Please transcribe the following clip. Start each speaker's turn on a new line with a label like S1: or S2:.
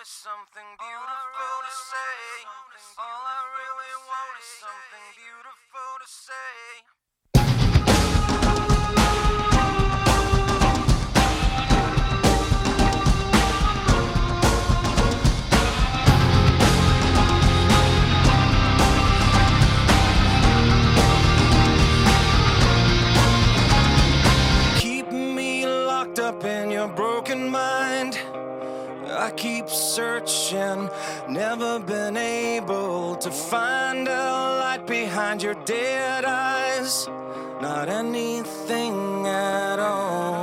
S1: is something beautiful to say. All I really want is something beautiful to say. Keep me locked up in your broken mind. I keep searching, never been able to find a light behind your dead eyes. Not anything at all.